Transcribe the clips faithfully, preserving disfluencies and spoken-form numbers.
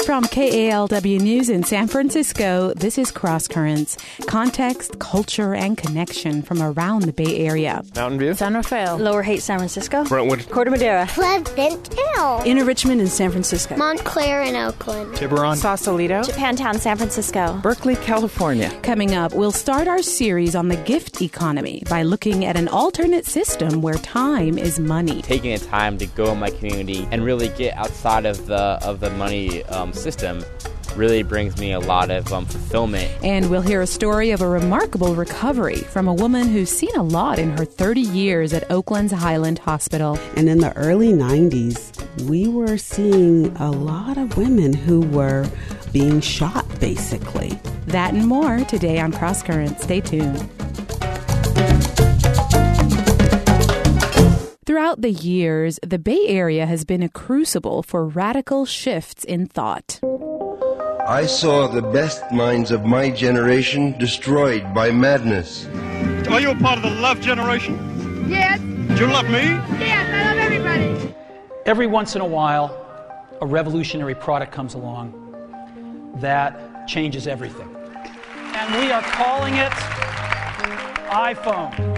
From K A L W News in San Francisco, this is Cross Currents. Context, culture, and connection from around the Bay Area. Mountain View, San Rafael, Lower Haight, San Francisco, Brentwood, Corte Madera, Pleasant Hill, Inner Richmond in San Francisco, Montclair in Oakland, Tiburon, Sausalito, Japantown, San Francisco, Berkeley, California. Coming up, we'll start our series on the gift economy by looking at an alternate system where time is money. Taking the time to go in my community and really get outside of the of the money um, system really brings me a lot of um, fulfillment. And we'll hear a story of a remarkable recovery from a woman who's seen a lot in her thirty years at Oakland's Highland Hospital. And in the early nineties, we were seeing a lot of women who were being shot, basically. That and more today on Cross Currents. Stay tuned. Throughout the years, the Bay Area has been a crucible for radical shifts in thought. I saw the best minds of my generation destroyed by madness. Are you a part of the love generation? Yes. Do you love me? Yes, I love everybody. Every once in a while, a revolutionary product comes along that changes everything. And we are calling it iPhone.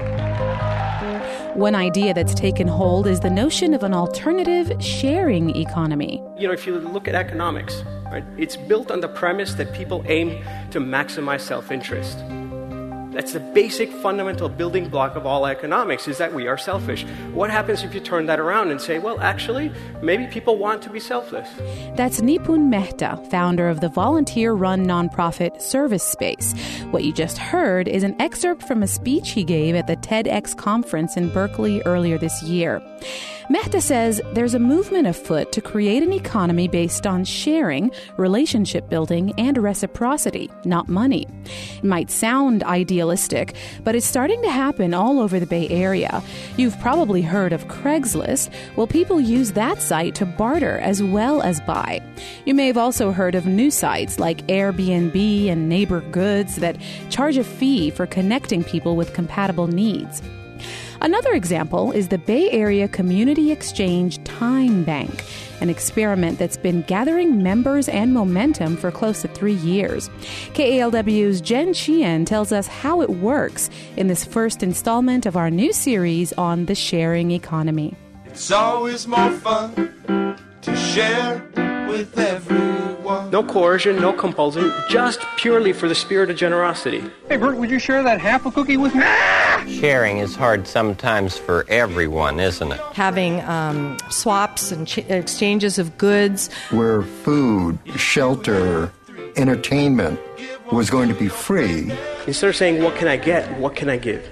One idea that's taken hold is the notion of an alternative sharing economy. You know, if you look at economics, right, it's built on the premise that people aim to maximize self-interest. That's the basic fundamental building block of all economics, is that we are selfish. What happens if you turn that around and say, well, actually, maybe people want to be selfless? That's Nipun Mehta, founder of the volunteer-run nonprofit Service Space. What you just heard is an excerpt from a speech he gave at the TEDx conference in Berkeley earlier this year. Mehta says there's a movement afoot to create an economy based on sharing, relationship building, and reciprocity, not money. It might sound idealistic, but it's starting to happen all over the Bay Area. You've probably heard of Craigslist. Well, people use that site to barter as well as buy. You may have also heard of new sites like Airbnb and Neighbor Goods that charge a fee for connecting people with compatible needs. Another example is the Bay Area Community Exchange Time Bank, an experiment that's been gathering members and momentum for close to three years. K A L W's Jen Chien tells us how it works in this first installment of our new series on the sharing economy. It's always more fun to share with everyone. No coercion, no compulsion, just purely for the spirit of generosity. Hey, Bert, would you share that half a cookie with me? Sharing is hard sometimes for everyone, isn't it? Having um, swaps and ch- exchanges of goods. Where food, shelter, entertainment was going to be free. Instead of saying, what can I get, what can I give?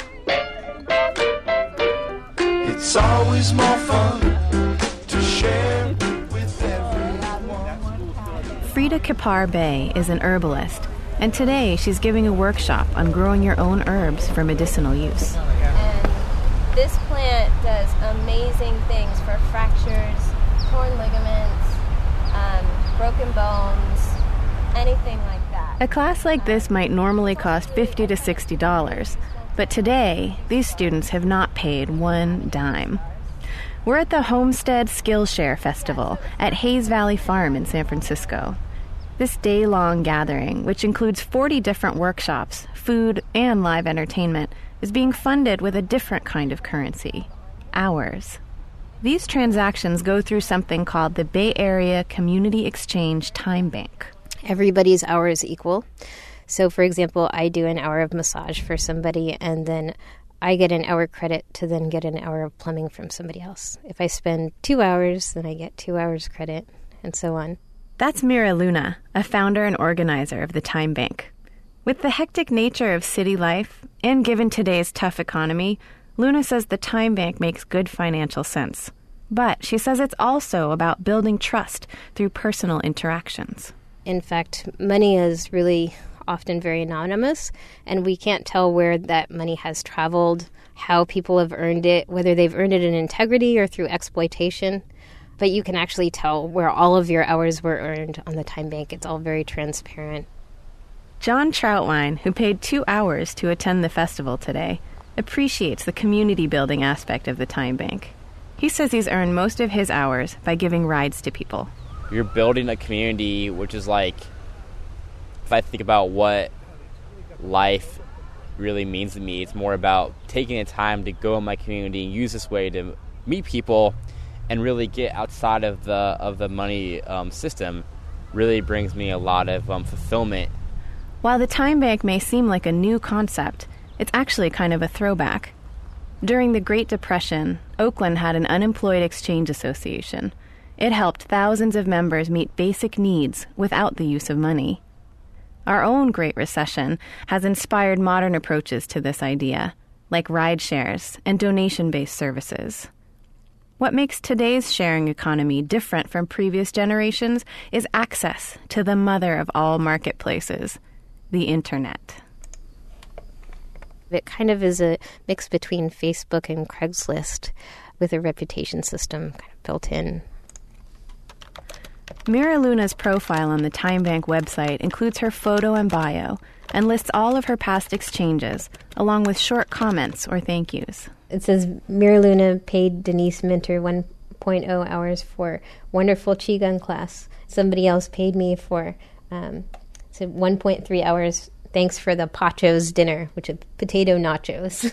It's always more fun to share with everyone. Frida Kapar Bay is an herbalist, and today she's giving a workshop on growing your own herbs for medicinal use. And this plant does amazing things for fractures, torn ligaments, um, broken bones, anything like that. A class like this might normally cost fifty to sixty dollars, but today these students have not paid one dime. We're at the Homestead Skillshare Festival at Hayes Valley Farm in San Francisco. This day-long gathering, which includes forty different workshops, food, and live entertainment, is being funded with a different kind of currency, hours. These transactions go through something called the Bay Area Community Exchange Time Bank. Everybody's hour is equal. So, for example, I do an hour of massage for somebody, and then I get an hour credit to then get an hour of plumbing from somebody else. If I spend two hours, then I get two hours credit, and so on. That's Mira Luna, a founder and organizer of the Time Bank. With the hectic nature of city life, and given today's tough economy, Luna says the Time Bank makes good financial sense. But she says it's also about building trust through personal interactions. In fact, money is really often very anonymous, and we can't tell where that money has traveled, how people have earned it, whether they've earned it in integrity or through exploitation. But you can actually tell where all of your hours were earned on the Time Bank. It's all very transparent. John Troutwine, who paid two hours to attend the festival today, appreciates the community-building aspect of the Time Bank. He says he's earned most of his hours by giving rides to people. you're building a community, which is like, if I think about what life really means to me, it's more about taking the time to go in my community and use this way to meet people and really get outside of the of the money um, system. Really brings me a lot of um, fulfillment. While the time bank may seem like a new concept, it's actually kind of a throwback. During the Great Depression, Oakland had an unemployed exchange association. It helped thousands of members meet basic needs without the use of money. Our own Great Recession has inspired modern approaches to this idea, like ride shares and donation-based services. What makes today's sharing economy different from previous generations is access to the mother of all marketplaces, the Internet. It kind of is a mix between Facebook and Craigslist with a reputation system kind of built in. Mira Luna's profile on the Time Bank website includes her photo and bio and lists all of her past exchanges, along with short comments or thank yous. It says, Mira Luna paid Denise Minter one point oh hours for wonderful Qigong class. Somebody else paid me for um, so one point three hours. Thanks for the Pachos dinner, which is potato nachos.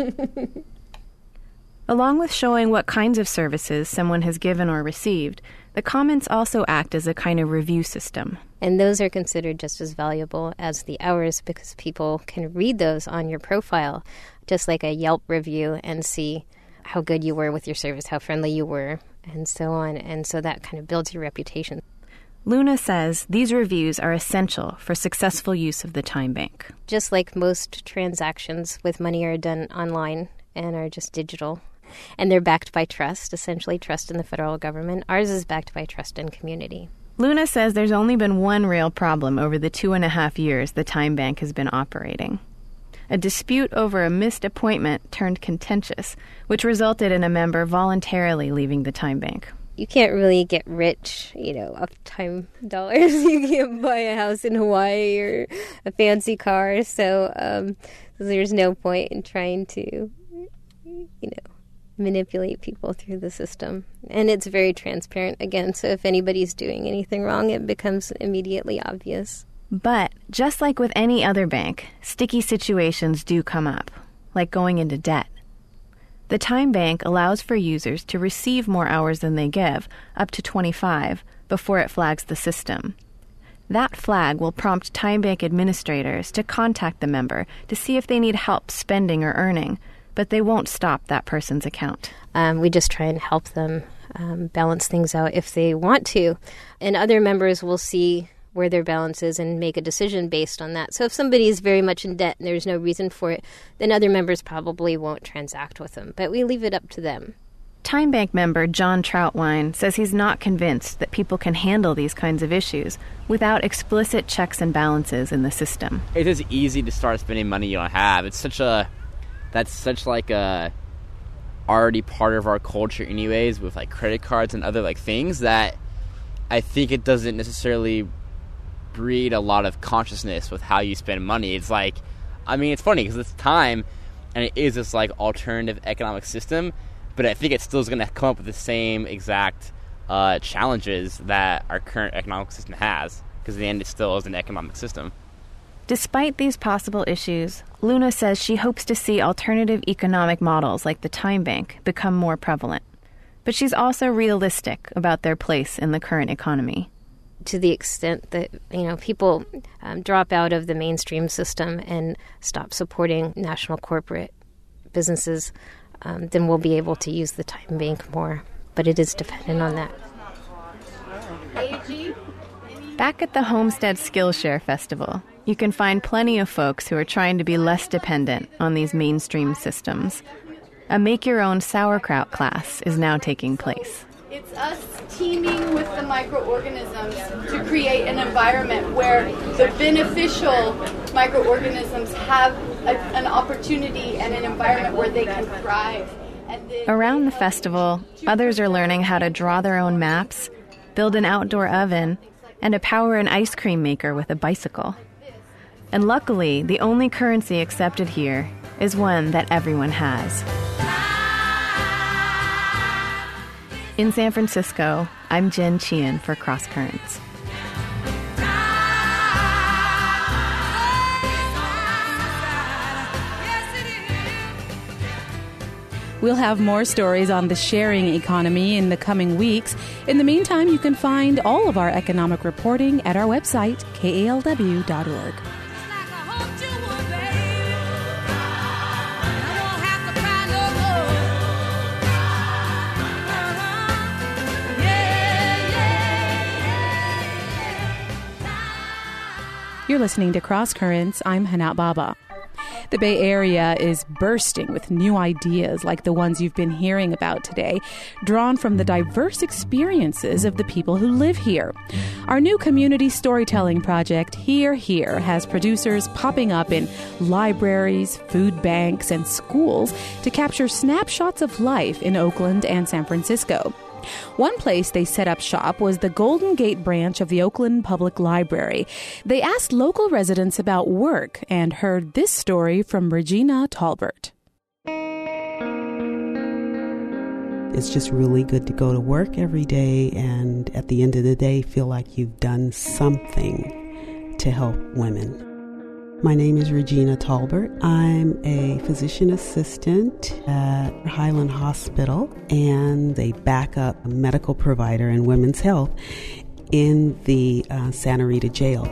Along with showing what kinds of services someone has given or received, the comments also act as a kind of review system. And those are considered just as valuable as the hours because people can read those on your profile, just like a Yelp review, and see how good you were with your service, how friendly you were, and so on. And so that kind of builds your reputation. Luna says these reviews are essential for successful use of the time bank. Just like most transactions with money are done online and are just digital, and they're backed by trust, essentially trust in the federal government, ours is backed by trust in community. Luna says there's only been one real problem over the two and a half years the time bank has been operating. A dispute over a missed appointment turned contentious, which resulted in a member voluntarily leaving the time bank. You can't really get rich, you know, off time dollars. You can't buy a house in Hawaii or a fancy car. So, um, so there's no point in trying to, you know, manipulate people through the system. And it's very transparent, again. So if anybody's doing anything wrong, it becomes immediately obvious. But just like with any other bank, sticky situations do come up, like going into debt. The Time Bank allows for users to receive more hours than they give, up to twenty-five, before it flags the system. That flag will prompt Time Bank administrators to contact the member to see if they need help spending or earning, but they won't stop that person's account. Um, we just try and help them um, balance things out if they want to. And other members will see where their balance is and make a decision based on that. So if somebody is very much in debt and there's no reason for it, then other members probably won't transact with them. But we leave it up to them. Time Bank member John Troutwine says he's not convinced that people can handle these kinds of issues without explicit checks and balances in the system. It is easy to start spending money you don't have. It's such a, that's such like a already part of our culture anyways, with like credit cards and other like things, that I think it doesn't necessarily breed a lot of consciousness with how you spend money. It's like, I mean, it's funny because it's time and it is this like alternative economic system, but I think it still is going to come up with the same exact uh, challenges that our current economic system has, because in the end it still is an economic system. Despite these possible issues, Luna says she hopes to see alternative economic models like the Time Bank become more prevalent. But she's also realistic about their place in the current economy. To the extent that, you know, people um, drop out of the mainstream system and stop supporting national corporate businesses, um, then we'll be able to use the Time Bank more. But it is dependent on that. Back at the Homestead Skillshare Festival, you can find plenty of folks who are trying to be less dependent on these mainstream systems. A make-your-own sauerkraut class is now taking place. It's us teaming with the microorganisms to create an environment where the beneficial microorganisms have a, an opportunity and an environment where they can thrive. And then Around the festival, others are learning how to draw their own maps, build an outdoor oven, and to power an ice cream maker with a bicycle. And luckily, the only currency accepted here is one that everyone has. In San Francisco, I'm Jen Chien for Cross Currents. We'll have more stories on the sharing economy in the coming weeks. In the meantime, you can find all of our economic reporting at our website, K A L W dot org. You're listening to Cross Currents. I'm Hanat Baba. The Bay Area is bursting with new ideas like the ones you've been hearing about today, drawn from the diverse experiences of the people who live here. Our new community storytelling project, Here Here, has producers popping up in libraries, food banks, and schools to capture snapshots of life in Oakland and San Francisco. One place they set up shop was the Golden Gate branch of the Oakland Public Library. They asked local residents about work and heard this story from Regina Talbert. It's just really good to go to work every day and at the end of the day feel like you've done something to help women. My name is Regina Talbert. I'm a physician assistant at Highland Hospital and a backup medical provider in women's health in the uh, Santa Rita jail.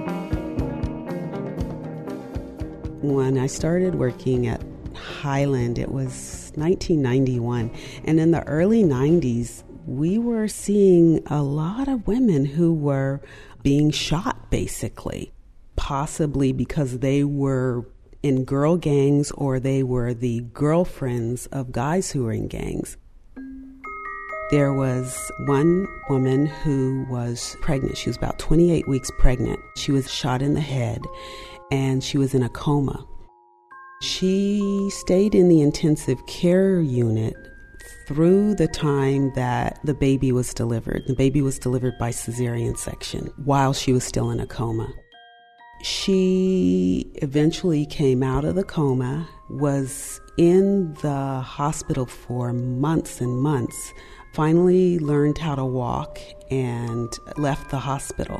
When I started working at Highland, it was nineteen ninety-one, and in the early nineties, we were seeing a lot of women who were being shot, basically. Possibly because they were in girl gangs or they were the girlfriends of guys who were in gangs. There was one woman who was pregnant. She was about twenty-eight weeks pregnant. She was shot in the head and she was in a coma. She stayed in the intensive care unit through the time that the baby was delivered. The baby was delivered by cesarean section while she was still in a coma. She eventually came out of the coma, was in the hospital for months and months, finally learned how to walk and left the hospital.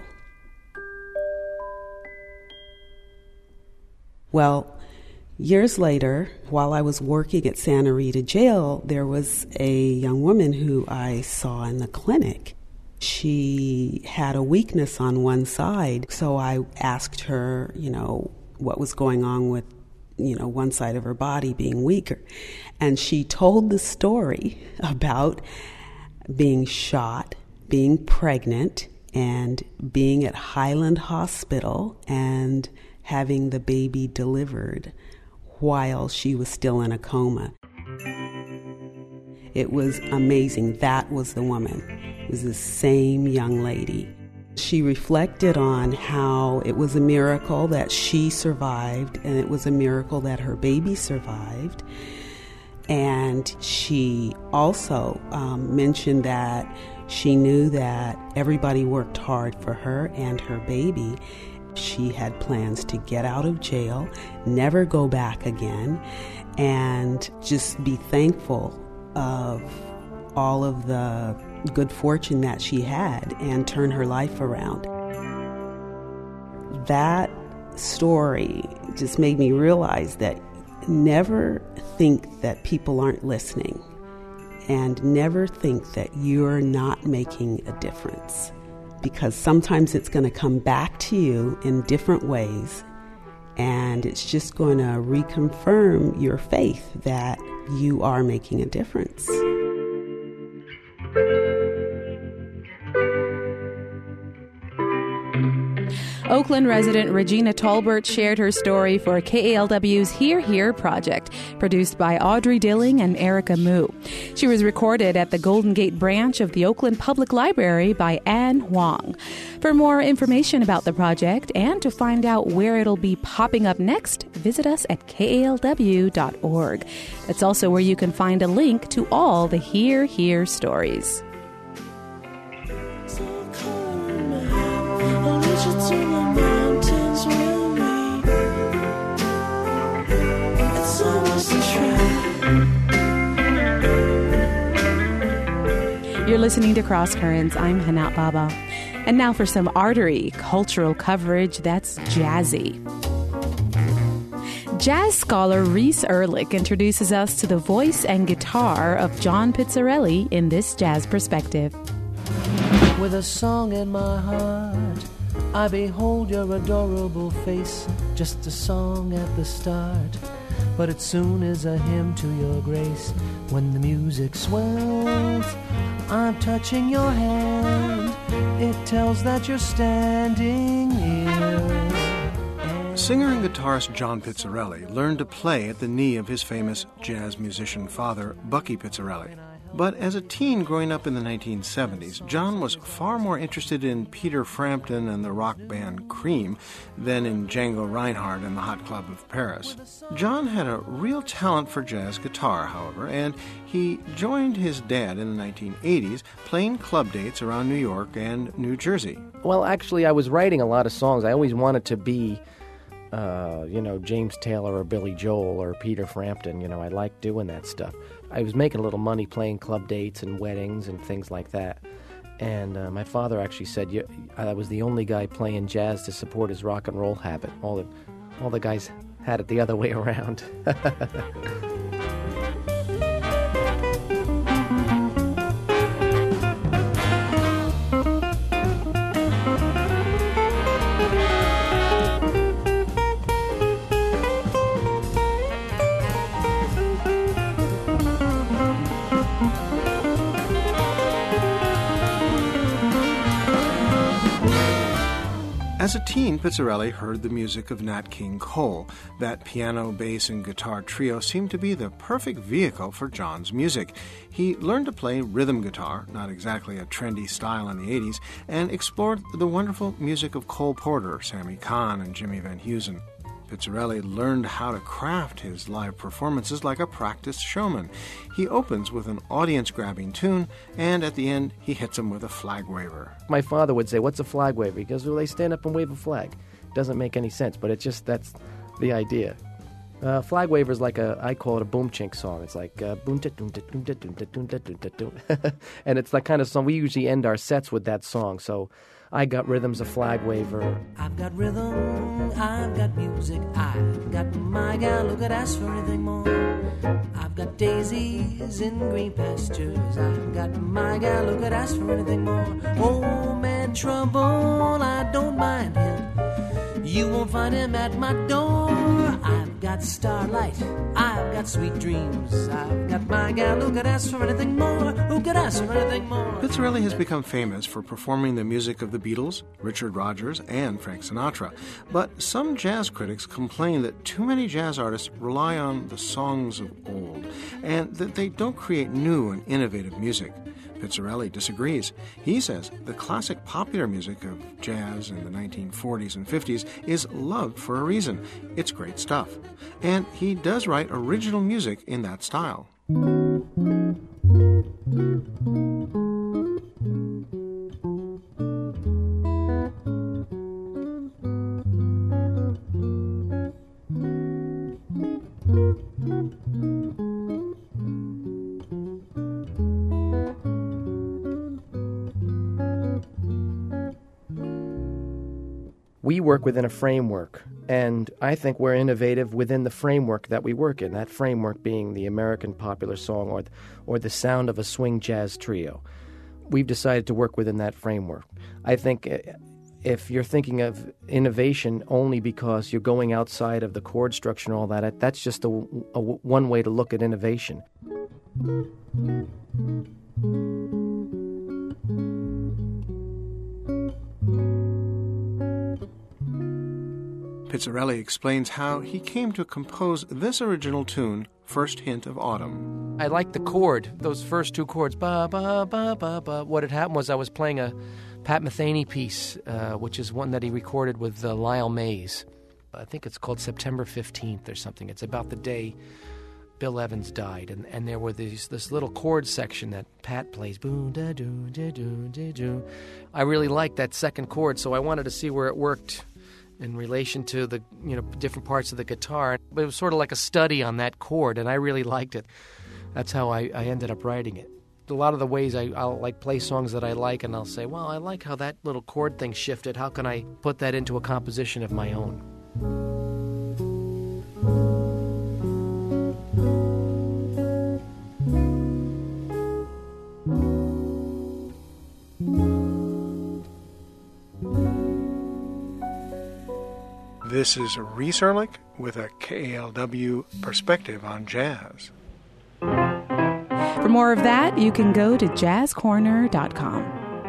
Well, years later, while I was working at Santa Rita Jail, there was a young woman who I saw in the clinic. She had a weakness on one side, so I asked her, you know, what was going on with, you know, one side of her body being weaker. And she told the story about being shot, being pregnant, and being at Highland Hospital and having the baby delivered while she was still in a coma. It was amazing. That was the woman. It was the same young lady. She reflected on how it was a miracle that she survived, and it was a miracle that her baby survived. And she also um, mentioned that she knew that everybody worked hard for her and her baby. She had plans to get out of jail, never go back again, and just be thankful of all of the good fortune that she had and turn her life around. That story just made me realize that never think that people aren't listening, and never think that you're not making a difference, because sometimes it's going to come back to you in different ways, and it's just going to reconfirm your faith that you are making a difference. Oakland resident Regina Talbert shared her story for K A L W's Here Here project, produced by Audrey Dilling and Erica Moo. She was recorded at the Golden Gate branch of the Oakland Public Library by Anne Huang. For more information about the project and to find out where it'll be popping up next, visit us at K A L W dot org. That's also where you can find a link to all the Here Here stories. listening to Cross Currents. I'm Hanat Baba. And now for some artery cultural coverage that's jazzy. Jazz scholar Reese Erlich introduces us to the voice and guitar of John Pizzarelli in this jazz perspective. With a song in my heart, I behold your adorable face, just a song at the start, but it soon is a hymn to your grace. When the music swells, I'm touching your hand, it tells that you're standing near. Singer and guitarist John Pizzarelli learned to play at the knee of his famous jazz musician father, Bucky Pizzarelli. But as a teen growing up in the nineteen seventies, John was far more interested in Peter Frampton and the rock band Cream than in Django Reinhardt and the Hot Club of Paris. John had a real talent for jazz guitar, however, and he joined his dad in the nineteen eighties playing club dates around New York and New Jersey. Well, actually, I was writing a lot of songs. I always wanted to be Uh, you know, James Taylor or Billy Joel or Peter Frampton. You know, I liked doing that stuff. I was making a little money playing club dates and weddings and things like that. And uh, my father actually said yeah, I was the only guy playing jazz to support his rock and roll habit. All the, all the guys had it the other way around. As a teen, Pizzarelli heard the music of Nat King Cole. That piano, bass, and guitar trio seemed to be the perfect vehicle for John's music. He learned to play rhythm guitar, not exactly a trendy style in the eighties, and explored the wonderful music of Cole Porter, Sammy Cahn, and Jimmy Van Heusen. Pizzarelli learned how to craft his live performances like a practiced showman. He opens with an audience-grabbing tune, and at the end, he hits them with a flag waver. My father would say, "What's a flag waver?" He goes, "Well, they stand up and wave a flag." Doesn't make any sense, but it's just, that's the idea. Uh, flag waver is like a, I call it a boom chink song. It's like, uh, boom ta doom ta doom ta doom ta doom ta doom ta doom. And it's that kind of song. We usually end our sets with that song, so I got rhythms of flag waver. I've got rhythm, I've got music, I've got my gal who could ask for anything more. I've got daisies in green pastures, I've got my gal who could ask for anything more. Oh, man, trouble, I don't mind him. You won't find him at my door. I've got starlight, I've got sweet dreams, I've got my gal who could ask for anything more, who could ask for anything more. Pizzarelli has become famous for performing the music of the Beatles, Richard Rodgers, and Frank Sinatra. But some jazz critics complain that too many jazz artists rely on the songs of old, and that they don't create new and innovative music. Pizzarelli disagrees. He says the classic popular music of jazz in the nineteen forties and fifties is loved for a reason. It's great stuff. And he does write original music in that style. We work within a framework, and I think we're innovative within the framework that we work in, that framework being the American popular song or, or the sound of a swing jazz trio. We've decided to work within that framework. I think if you're thinking of innovation only because you're going outside of the chord structure and all that, that's just a, a, one way to look at innovation. Pizzarelli explains how he came to compose this original tune, First Hint of Autumn. I liked the chord, those first two chords, ba, ba, ba, ba, ba. What had happened was I was playing a Pat Metheny piece, uh, which is one that he recorded with uh, Lyle Mays. I think it's called September fifteenth or something. It's about the day Bill Evans died, and, and there were these this little chord section that Pat plays. Boom, da, doo, da, doo, da, doo. I really liked that second chord, so I wanted to see where it worked in relation to the, you know, different parts of the guitar. But it was sort of like a study on that chord, and I really liked it. That's how I, I ended up writing it. a lot of the ways I, I'll like play songs that I like, and I'll say, well, I like how that little chord thing shifted. How can I put that into a composition of my own? This is Reese Erlich with a K A L W perspective on jazz. For more of that, you can go to jazz corner dot com.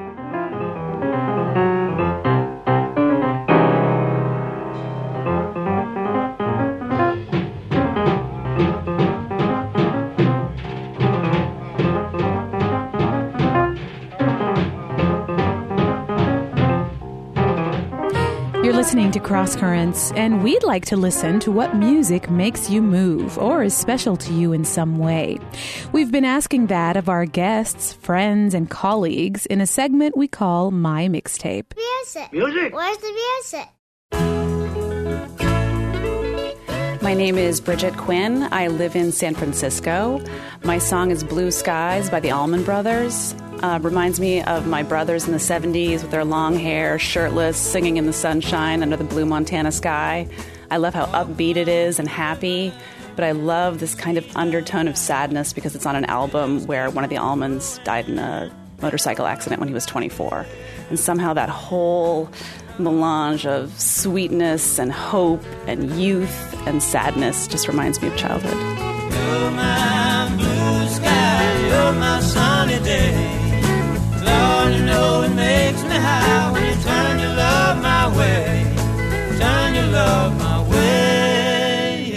You're listening to Cross Currents, and we'd like to listen to what music makes you move or is special to you in some way. We've been asking that of our guests, friends, and colleagues in a segment we call My Mixtape. Music. Music. Where's the music? My name is Bridget Quinn. I live in San Francisco. My song is Blue Skies by the Allman Brothers. Uh, reminds me of my brothers in the seventies with their long hair, shirtless, singing in the sunshine under the blue Montana sky. I love how upbeat it is and happy, but I love this kind of undertone of sadness because it's on an album where one of the Allmans died in a motorcycle accident when he was twenty-four. And somehow that whole melange of sweetness and hope and youth and sadness just reminds me of childhood. You're my blue sky, you're my sunny day. Lord, you know it makes me high when you turn your love my way. Turn your love my way,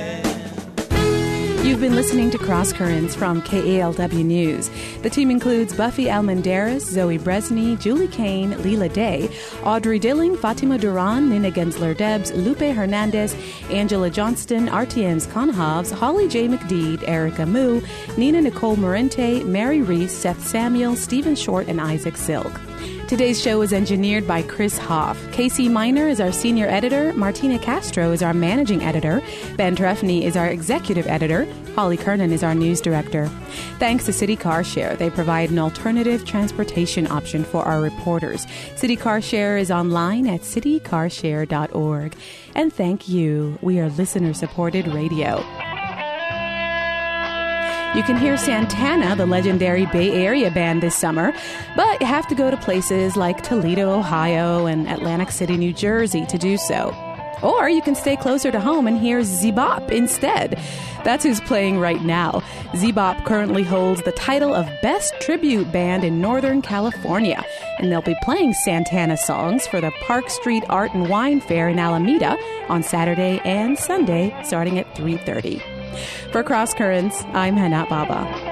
yeah. You've been listening to Cross Currents from K A L W News. The team includes Buffy Almendaris, Zoe Bresney, Julie Kane, Leela Day, Audrey Dilling, Fatima Duran, Nina Gensler-Debs, Lupe Hernandez, Angela Johnston, R T M's Conhovs, Holly J. McDeed, Erica Moo, Nina Nicole Morente, Mary Reese, Seth Samuel, Stephen Short, and Isaac Silk. Today's show is engineered by Chris Hoff. Casey Miner is our senior editor. Martina Castro is our managing editor. Ben Trefny is our executive editor. Holly Kernan is our news director. Thanks to City Car Share. They provide an alternative transportation option for our reporters. City Car Share is online at city car share dot org. And thank you. We are listener-supported radio. You can hear Santana, the legendary Bay Area band, this summer, but you have to go to places like Toledo, Ohio, and Atlantic City, New Jersey to do so. Or you can stay closer to home and hear Zebop instead. That's who's playing right now. Zebop currently holds the title of Best Tribute Band in Northern California, and they'll be playing Santana songs for the Park Street Art and Wine Fair in Alameda on Saturday and Sunday starting at three thirty. For Cross Currents, I'm Hannah Baba.